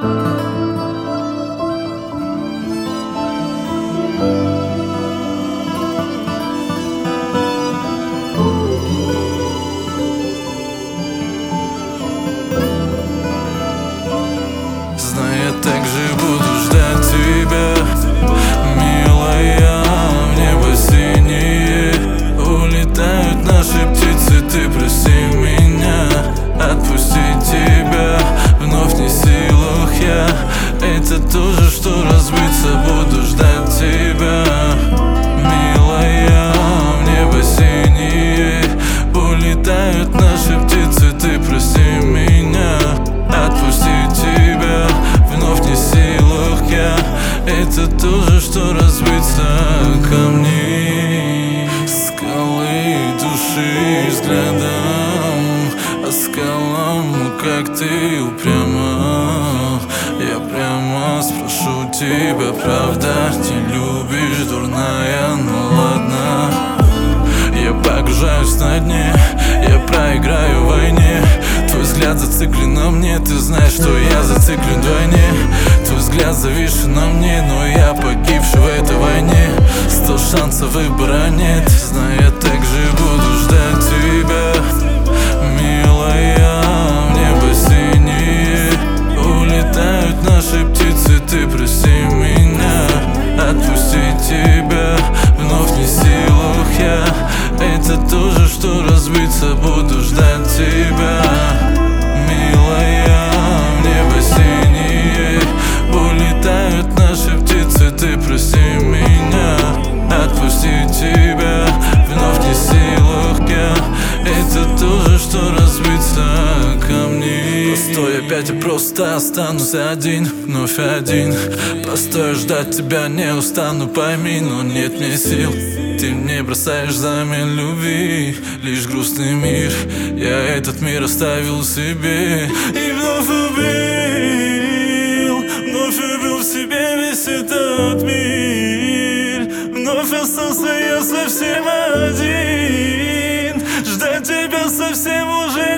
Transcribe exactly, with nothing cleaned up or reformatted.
Знаю, я также буду ждать тебя, милая. В небо синее улетают наши птицы. Ты прости меня, отпустить тебя вновь не в силах я. Это тоже, что разбиться. Буду ждать тебя, милая. В небо синее улетают наши птицы. Ты прости меня, отпустить тебя вновь не в силах я. Это тоже, что разбиться камни, скалы души взглядом, а скалам, как ты упряма. Я прямо спрошу тебя, правда не любишь, дурная, ну ладно. Я погружаюсь на дне, я проиграю в войне. Твой взгляд зациклен на мне, ты знаешь, что я зациклен вдвойне. Твой взгляд зависший на мне, но я погибший в этой войне. Сто шансов выбора нет, знаю, я также буду ждать тебя, милая. В небо синее улетают наши птицы. Ты прости меня, отпустить тебя вновь не в силах я. Это тоже, что разбиться. Буду ждать тебя, милая. В небо синее улетают наши птицы. Ты прости меня, отпустить тебя вновь не в силах я. Это тоже, что разбиться камни. Постой, опять я просто останусь один, вновь один. Постой, ждать тебя не устану, пойми, но нет мне сил. Ты мне бросаешь взамен любви лишь грустный мир. Я этот мир оставил себе и вновь убил, вновь убил в себе весь этот мир. Вновь остался я совсем один, ждать тебя совсем уже